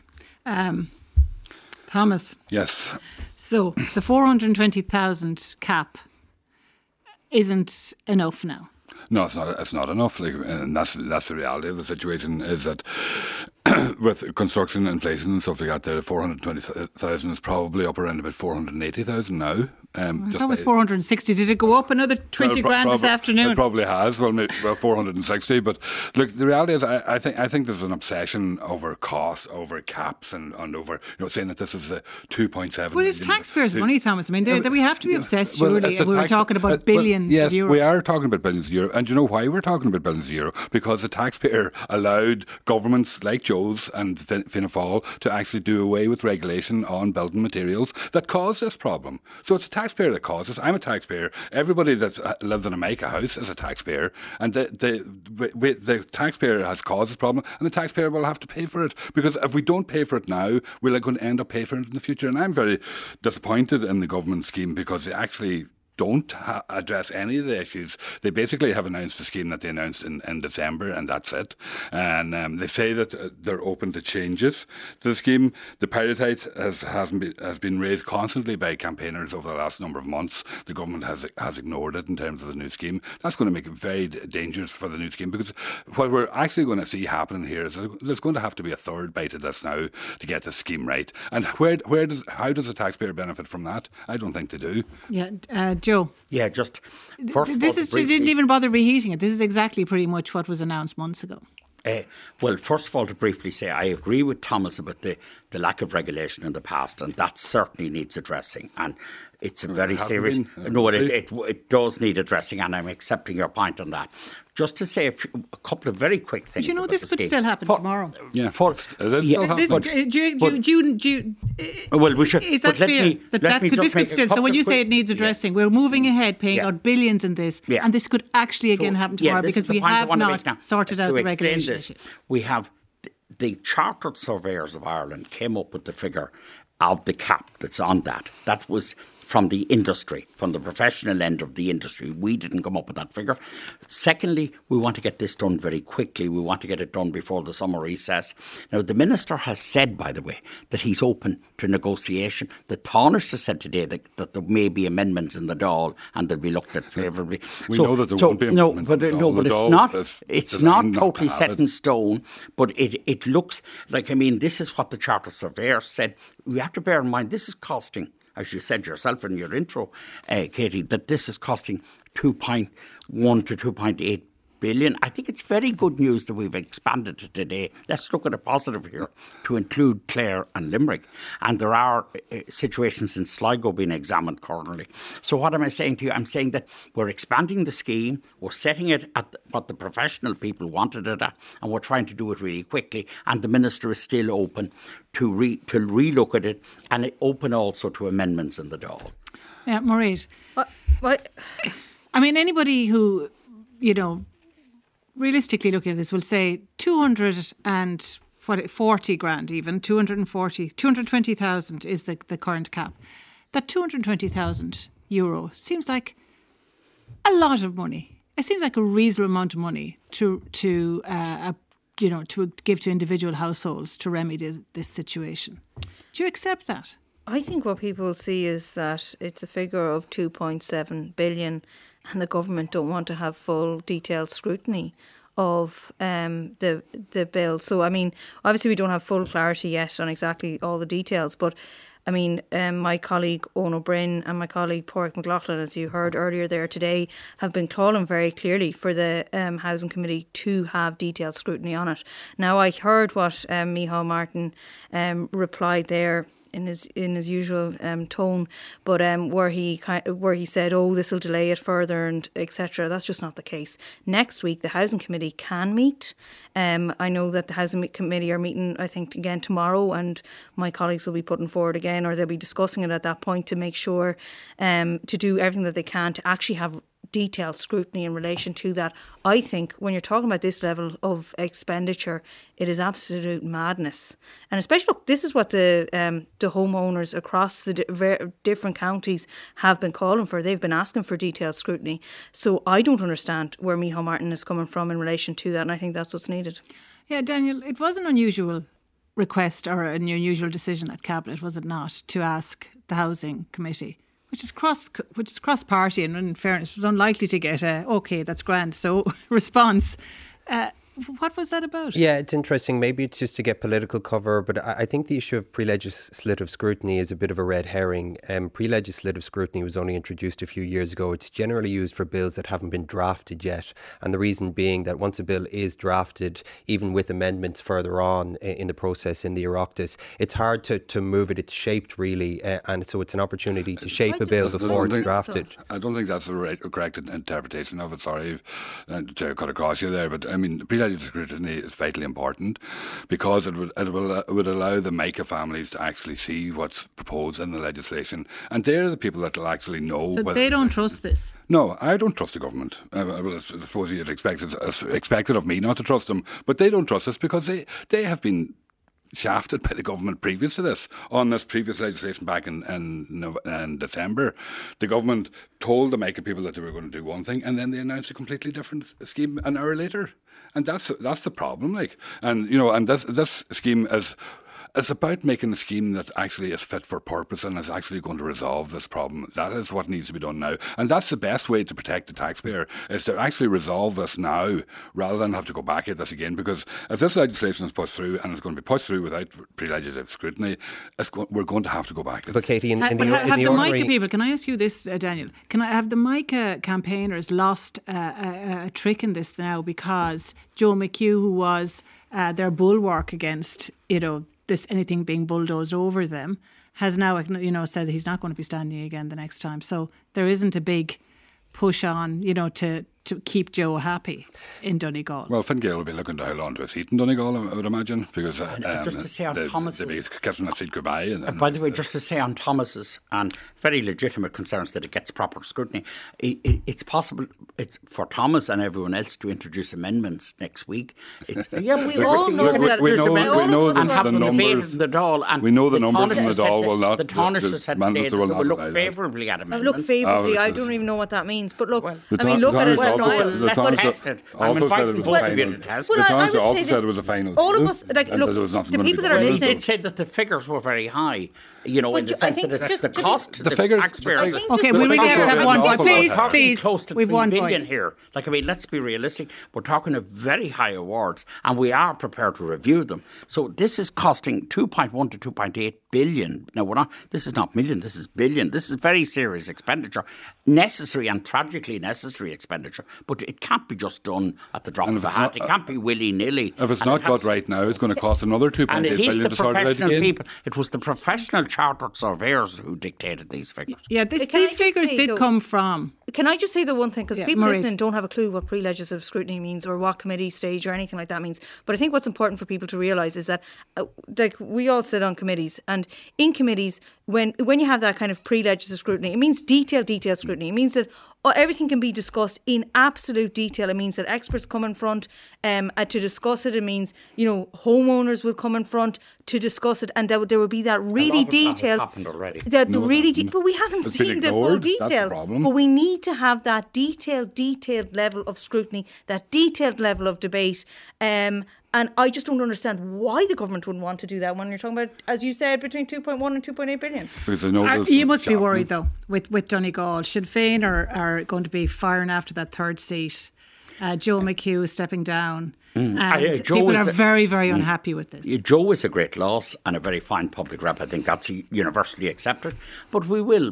Thomas. Yes. So the 420,000 cap isn't enough now. No, it's not enough. And that's the reality of the situation, is that with construction, inflation and stuff like that, there 420,000 is probably up around about 480,000 now. That was 460. Did it go up another 20 grand this afternoon? It probably has. Well, maybe about 460. But look, the reality is, I think there's an obsession over costs, over caps, and over saying that this is a 2.7. Well, it's taxpayers' money, Thomas. I mean, we have to be obsessed, surely. We were talking about billions of euro. Yes, we are talking about billions of euro. And do you know why we're talking about billions of euro? Because the taxpayer allowed governments like Joe's and Fianna Fáil to actually do away with regulation on building materials that caused this problem. So it's a taxpayer that causes. I'm a taxpayer. Everybody that lives in a mica house is a taxpayer, and the taxpayer has caused this problem, and the taxpayer will have to pay for it, because if we don't pay for it now, we're going to end up paying for it in the future. And I'm very disappointed in the government scheme, because they actually don't address any of the issues. They basically have announced the scheme that they announced in December, and that's it. And they say that they're open to changes to the scheme. The pyrrhotite has been raised constantly by campaigners over the last number of months. The government has ignored it in terms of the new scheme. That's going to make it very dangerous for the new scheme, because what we're actually going to see happening here is there's going to have to be a third bite of this now to get the scheme right. And how does the taxpayer benefit from that? I don't think they do. Yeah, Joe. Yeah, just first didn't even bother reheating it. This is exactly pretty much what was announced months ago. Well, first of all, to briefly say, I agree with Thomas about the lack of regulation in the past, and that certainly needs addressing. And it's a very serious... It does need addressing, and I'm accepting your point on that. Just to say a couple of very quick things. But this could still happen tomorrow. Yeah, well, we should. Is that clear? This could still. So when you say it needs addressing, we're moving ahead, paying out billions in this, and this could actually again happen tomorrow, because we have not sorted out the regulation issue. We have the Chartered Surveyors of Ireland came up with the figure of the cap that's on that. That was from the industry, from the professional end of the industry. We didn't come up with that figure. Secondly, we want to get this done very quickly. We want to get it done before the summer recess. Now, the Minister has said, by the way, that he's open to negotiation. The Taoiseach has said today that there may be amendments in the Dáil and they'll be looked at favourably. We know that there won't be amendments. But it's not totally set in stone, but it looks like, I mean, this is what the Chartered Surveyor said. We have to bear in mind, this is costing, as you said yourself in your intro, Katie, that this is costing 2.1 to 2.8 billion. I think it's very good news that we've expanded it today. Let's look at a positive here to include Clare and Limerick. And there are situations in Sligo being examined currently. So what am I saying to you? I'm saying that we're expanding the scheme, we're setting it at what the professional people wanted it at, and we're trying to do it really quickly. And the Minister is still open to relook at it, and open also to amendments in the Dáil. Yeah, Mairead. What? I mean, anybody who, realistically looking at this will say 240 grand even, 220,000 is the current cap. That 220,000 euro seems like a lot of money. It seems like a reasonable amount of money to give to individual households to remedy this situation. Do you accept that? I think what people see is that it's a figure of 2.7 billion and the government don't want to have full detailed scrutiny of the bill. So, I mean, obviously we don't have full clarity yet on exactly all the details, but I mean, my colleague Owen O'Brien and my colleague Pádraig McLaughlin, as you heard earlier there today, have been calling very clearly for the Housing Committee to have detailed scrutiny on it. Now, I heard what Micheál Martin replied there in his usual tone, but where he said, "Oh, this will delay it further," and etc. That's just not the case. Next week, the Housing Committee can meet. I know that the Housing Committee are meeting, I think, again tomorrow, and my colleagues will be putting forward again, or they'll be discussing it at that point to make sure to do everything that they can to actually have detailed scrutiny in relation to that. I think when you're talking about this level of expenditure, it is absolute madness. And especially, look, this is what the homeowners across the different counties have been calling for. They've been asking for detailed scrutiny. So I don't understand where Micheál Martin is coming from in relation to that, and I think that's what's needed. Yeah, Daniel, it was an unusual request or an unusual decision at Cabinet, was it not, to ask the Housing Committee, which is cross-party, and in fairness, was unlikely to get a, okay, that's grand, so response. What was that about? Yeah, it's interesting. Maybe it's just to get political cover, but I think the issue of pre-legislative scrutiny is a bit of a red herring. Pre-legislative scrutiny was only introduced a few years ago. It's generally used for bills that haven't been drafted yet. And the reason being that once a bill is drafted, even with amendments further on in the process in the Oireachtas, it's hard to move it. It's shaped really. And so it's an opportunity to shape a bill before it's drafted. I don't think that's the correct interpretation of it. Sorry to cut across you there, but I mean, pre-legislative scrutiny is vitally important because it would allow the Mica families to actually see what's proposed in the legislation, and they're the people that will actually know. So they don't trust this? No, I don't trust the government. I suppose you'd expected of me not to trust them, but they don't trust us because they have been shafted by the government previous to this on this previous legislation back in December. The government told the Mica people that they were going to do one thing, and then they announced a completely different scheme an hour later. And that's the problem, and this scheme is about making a scheme that actually is fit for purpose and is actually going to resolve this problem. That is what needs to be done now, and that's the best way to protect the taxpayer, is to actually resolve this now rather than have to go back at this again. Because if this legislation is pushed through and it's going to be pushed through without pre-legislative scrutiny, we're going to have to go back. But Katie, in the Mica people, can I ask you this, Daniel? Have the Mica campaigners lost a trick in this now, because Joe McHugh, who was their bulwark against anything being bulldozed over them, has now said that he's not going to be standing again the next time. So there isn't a big push on to to keep Joe happy in Donegal? Well, Fine Gael will be looking to hold on to a seat in Donegal, I would imagine, because just to say on Thomas's, they'll be kissing that seat goodbye. By the way, just to say on Thomas's and very legitimate concerns that it gets proper scrutiny, it's possible for Thomas and everyone else to introduce amendments next week. We all know that we know and have the them debated numbers. in the Dáil. And we know the numbers in the Dáil will not. The Taoiseach said today that they will look favourably at amendments. Look favourably. I don't even know what that means. But look, look at it. Let's test it. I'm inviting both of you to test it. The Taoiseach also said it was a final. All of us, look, the people that are listening. They said that the figures were very high. In the sense that it's the cost to the taxpayers. Okay, we really have one voice. Please, close to we've one billion voice here. Let's be realistic. We're talking of very high awards, and we are prepared to review them. So this is costing 2.1 to 2.8 billion. Now this is not million. This is billion. This is very serious expenditure, necessary and tragically necessary expenditure. But it can't be just done at the drop of a hat. It can't be willy nilly. If it's not got right now, it's going to cost another 2.8 billion to sort it out again. People. It was the professional chartered surveyors who dictated these figures. Yeah, these figures did come from. Can I just say the one thing? Because people Maurice. listening don't have a clue what pre-legislative scrutiny means or what committee stage or anything like that means. But I think what's important for people to realise is that we all sit on committees, and in committees, when you have that kind of pre-legislative scrutiny, it means detailed scrutiny. It means that everything can be discussed in absolute detail. It means that experts come in front to discuss it. It means, homeowners will come in front to discuss it, and there will be that really detailed. That has happened already. But we haven't seen the full detail. But we need to have that detailed level of scrutiny, that detailed level of debate. And I just don't understand why the government wouldn't want to do that when you're talking about, as you said, between 2.1 and 2.8 billion. Because I know you must be worried, though, with Donegal. Sinn Féin are going to be firing after that third seat. Joe McHugh is stepping down. And people are very, very unhappy with this. Joe is a great loss and a very fine public rep. I think that's universally accepted. But we will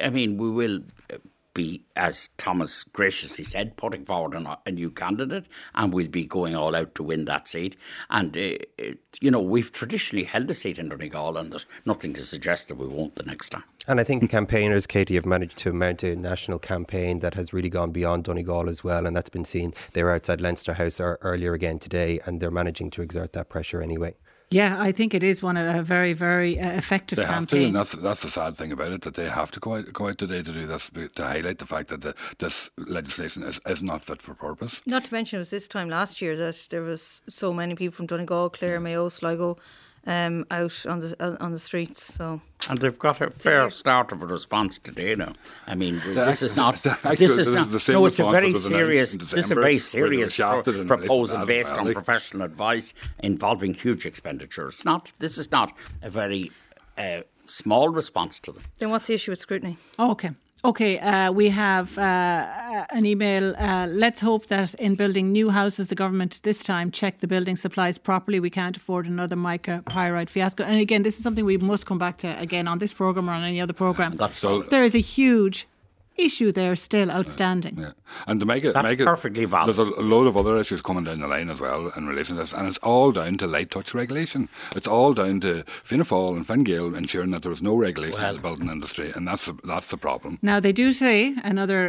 be, as Thomas graciously said, putting forward a new candidate, and we'll be going all out to win that seat. And, we've traditionally held a seat in Donegal, and there's nothing to suggest that we won't the next time. And I think the campaigners, Katie, have managed to mount a national campaign that has really gone beyond Donegal as well, and that's been seen. They were outside Leinster House earlier again today, and they're managing to exert that pressure anyway. Yeah, I think it is one of a very, very effective campaign. They have to, and that's the sad thing about it, that they have to go out today to do this, to highlight the fact that this legislation is not fit for purpose. Not to mention it was this time last year that there was so many people from Donegal, Clare, Mayo, Sligo out on the streets. So. And they've got a fair start of a response today now. I mean, this is not. It's a very serious. This is a very serious proposal based on professional advice involving huge expenditures. This is not a very small response to them. Then what's the issue with scrutiny? Okay, we have an email. Let's hope that in building new houses, the government this time check the building supplies properly. We can't afford another micropyrite fiasco. And again, this is something we must come back to again on this programme or on any other programme. There is a huge issue there still outstanding. Yeah. And to make it perfectly valid. There's a load of other issues coming down the line as well in relation to this, and it's all down to light touch regulation. It's all down to Fianna Fáil and Fine Gael ensuring that there was no regulation in the building industry, and that's the problem. Now they do say, another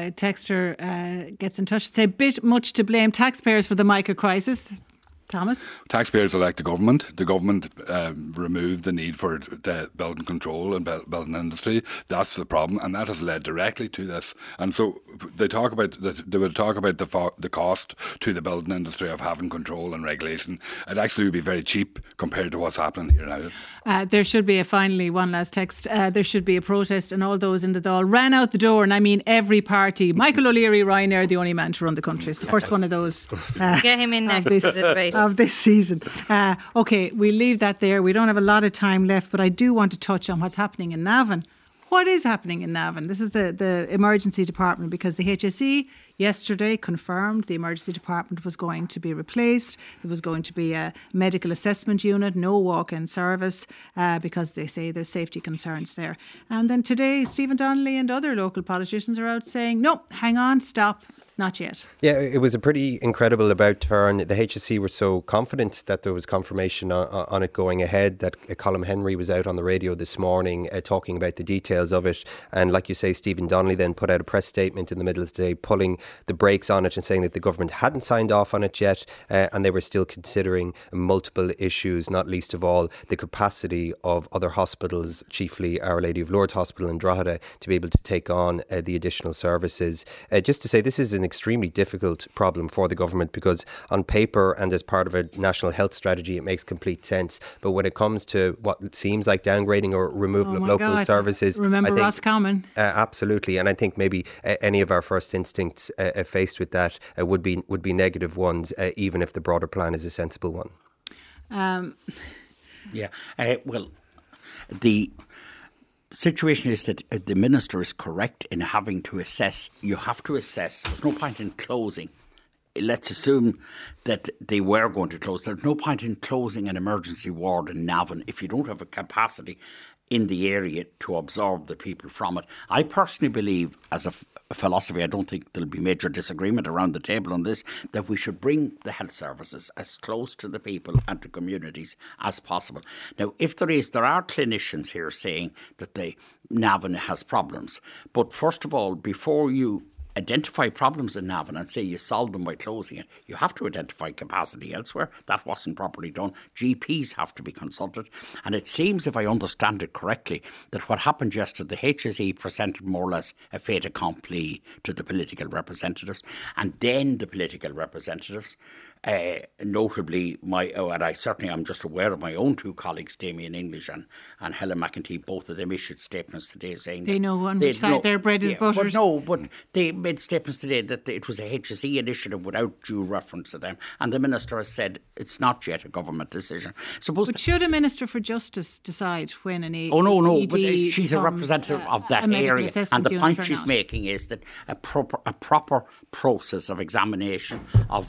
texter gets in touch, say bit much to blame taxpayers for the mica crisis. Thomas? Taxpayers elect the government. The government removed the need for building control and building industry. That's the problem, and that has led directly to this. And so they talk about that. They would talk about the cost to the building industry of having control and regulation. It actually would be very cheap compared to what's happening here now. There should be finally one last text. There should be a protest, and all those in the Dáil ran out the door, and I mean every party. Michael O'Leary, Ryanair, the only man to run the country. It's the first one of those. Get him in next. Of this season. Okay, we leave that there. We don't have a lot of time left, but I do want to touch on what's happening in Navan. What is happening in Navan? This is the emergency department, because the HSE yesterday confirmed the emergency department was going to be replaced. There was going to be a medical assessment unit, no walk-in service, because they say there's safety concerns there. And then today, Stephen Donnelly and other local politicians are out saying, no, hang on, stop. Not yet. Yeah, it was a pretty incredible about turn. The HSE were so confident that there was confirmation on it going ahead that Colm Henry was out on the radio this morning talking about the details of it. And like you say, Stephen Donnelly then put out a press statement in the middle of the day pulling the brakes on it and saying that the government hadn't signed off on it yet, and they were still considering multiple issues, not least of all the capacity of other hospitals, chiefly Our Lady of Lourdes Hospital in Drogheda, to be able to take on the additional services. Just to say, this is an extremely difficult problem for the government, because on paper and as part of a national health strategy it makes complete sense, but when it comes to what seems like downgrading or removal of local services, remember Roscommon? Absolutely, and I think maybe any of our first instincts faced with that would be negative ones, even if the broader plan is a sensible one. Well, the situation is that the Minister is correct in having to assess. You have to assess. There's no point in closing. Let's assume that they were going to close. There's no point in closing an emergency ward in Navan if you don't have a capacity in the area to absorb the people from it. I personally believe, as a philosophy, I don't think there'll be major disagreement around the table on this, that we should bring the health services as close to the people and to communities as possible. Now, if there are clinicians here saying that the Navan has problems, but first of all, before you identify problems in Navan and say you solve them by closing it, you have to identify capacity elsewhere. That wasn't properly done. GPs have to be consulted. And it seems, if I understand it correctly, that what happened yesterday, the HSE presented more or less a fait accompli to the political representatives. And then the political representatives, notably and I certainly am just aware of my own two colleagues, Damien English and Helen McEntee, both of them issued statements today saying they know on which side their bread is buttered. But they made statements today that it was a HSE initiative without due reference to them, and the Minister has said it's not yet a government decision. But should a Minister for Justice decide when an ED but she's a representative of that area, and the point she's making is that a proper process of examination of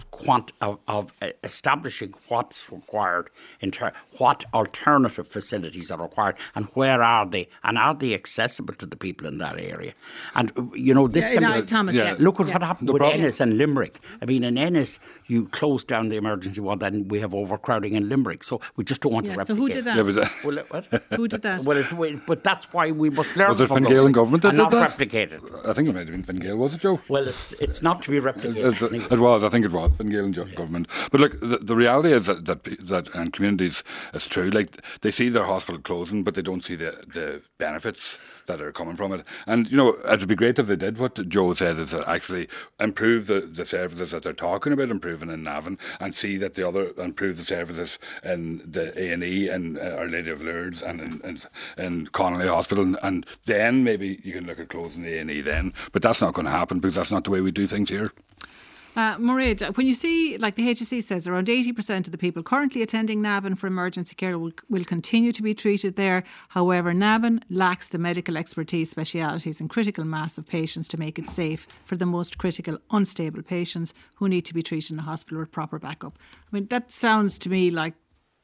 establishing what's required, what alternative facilities are required, and where are they, and are they accessible to the people in that area? And this can be. Thomas, Look at what happened with Ennis and Limerick. I mean, in Ennis, you closed down the emergency ward, and we have overcrowding in Limerick. So we just don't want to replicate. So who did that? Who did that? But that's why we must learn. Was it Fine Gael and government that did not that? Replicate it. I think it might have been Fine Gael, was it, Joe? Well, it's not to be replicated. It was. I think it was Fine Gael and government. But look, the reality is that and communities, it's true. Like, they see their hospital closing, but they don't see the benefits that are coming from it. And it would be great if they did what Joe said, is actually improve the services that they're talking about improving in Navan, and see that improve the services in the A&E and Our Lady of Lourdes and in Connolly Hospital, and then maybe you can look at closing the A&E then. But that's not going to happen, because that's not the way we do things here. Mairead, when you see, like the HSE says, around 80% of the people currently attending Navan for emergency care will continue to be treated there. However, Navan lacks the medical expertise, specialities and critical mass of patients to make it safe for the most critical, unstable patients who need to be treated in a hospital with proper backup. I mean, that sounds to me like...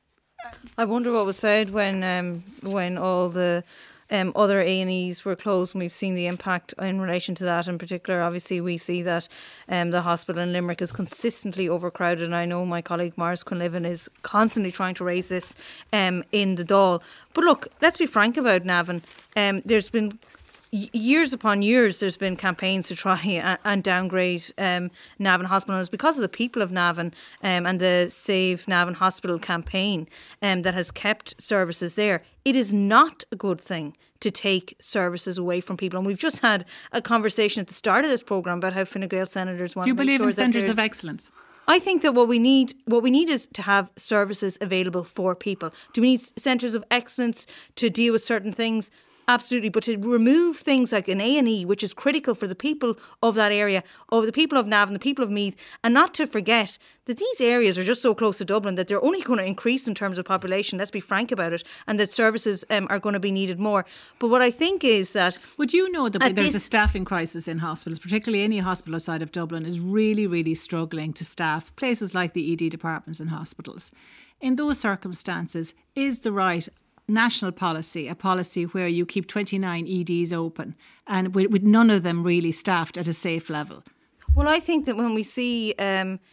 I wonder what was said when all the other A&Es were closed, and we've seen the impact in relation to that. In particular, obviously, we see that the hospital in Limerick is consistently overcrowded, and I know my colleague Maurice Quinlivan is constantly trying to raise this in the Dáil. But look, let's be frank about Navan. There's been years upon years, there's been campaigns to try and downgrade Navan Hospital. And it's because of the people of Navan and the Save Navan Hospital campaign that has kept services there. It is not a good thing to take services away from people. And we've just had a conversation at the start of this programme about how Fine Gael senators want to make sure that... Do you believe in centres of excellence? I think that what we need is to have services available for people. Do we need centres of excellence to deal with certain things? Absolutely, but to remove things like an A&E, which is critical for the people of that area, of the people of Navan, the people of Meath, and not to forget that these areas are just so close to Dublin that they're only going to increase in terms of population, let's be frank about it, and that services are going to be needed more. But what I think is that... Would you know that there's a staffing crisis in hospitals, particularly any hospital outside of Dublin is really, really struggling to staff places like the ED departments in hospitals. In those circumstances, is the right national policy a policy where you keep 29 EDs open and with none of them really staffed at a safe level? Well, I think that when we see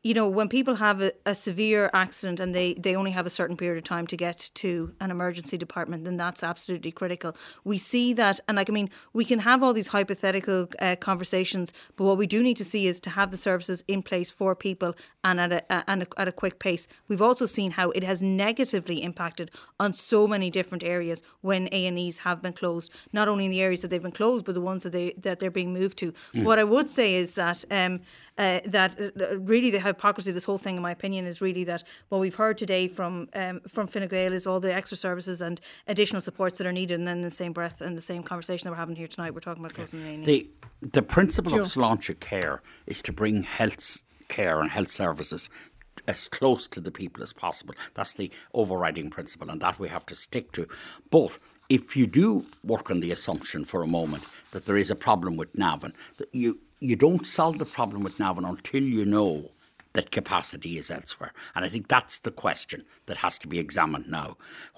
you know, when people have a severe accident and they only have a certain period of time to get to an emergency department, then that's absolutely critical. We see that, and like, I mean, we can have all these hypothetical conversations, but what we do need to see is to have the services in place for people and at a quick pace. We've also seen how it has negatively impacted on so many different areas when A&Es have been closed, not only in the areas that they've been closed, but the ones that they're being moved to. What I would say is that really the hypocrisy of this whole thing, in my opinion, is really that what we've heard today from Fine Gael is all the extra services and additional supports that are needed, and then in the same breath and the same conversation that we're having here tonight, we're talking about closing the A&E. The principle of Sláinte Care is to bring health care and health services as close to the people as possible. That's the overriding principle, and that we have to stick to. But if you do work on the assumption for a moment that there is a problem with Navan, that you don't solve the problem with Navan until you know that capacity is elsewhere. And I think that's the question that has to be examined now.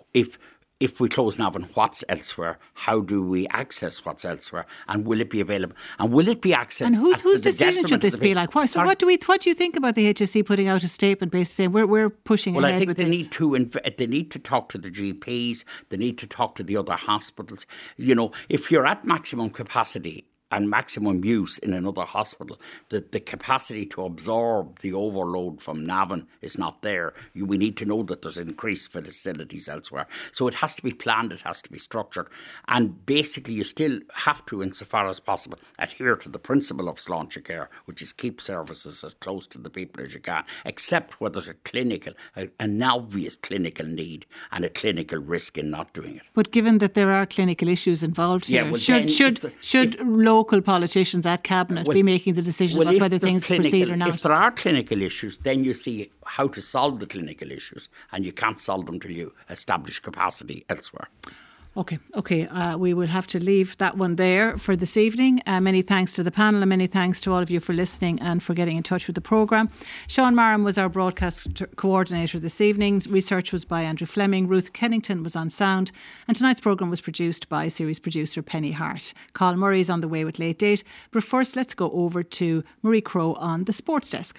If we close Navan, what's elsewhere? How do we access what's elsewhere? And will it be available? And will it be accessed? And whose decision should this be like? So what do you think about the HSE putting out a statement basically saying we're pushing ahead with this? Well, I think they need to talk to the GPs. They need to talk to the other hospitals. You know, if you're at maximum capacity and maximum use in another hospital, the capacity to absorb the overload from Navan is not there. We need to know that there's increased facilities elsewhere. So it has to be planned, it has to be structured. And basically you still have to, insofar as possible, adhere to the principle of Sláinte Care, which is keep services as close to the people as you can, except where there's an obvious clinical need and a clinical risk in not doing it. But given that there are clinical issues involved here, should local politicians at Cabinet be making the decision about whether things proceed or not? If there are clinical issues, then you see how to solve the clinical issues, and you can't solve them till you establish capacity elsewhere. Okay. We will have to leave that one there for this evening. Many thanks to the panel and many thanks to all of you for listening and for getting in touch with the programme. Sean Maram was our broadcast coordinator this evening. Research was by Andrew Fleming. Ruth Kennington was on sound. And tonight's programme was produced by series producer Penny Hart. Carl Murray is on the way with Late Date. But first, let's go over to Marie Crowe on the Sports Desk.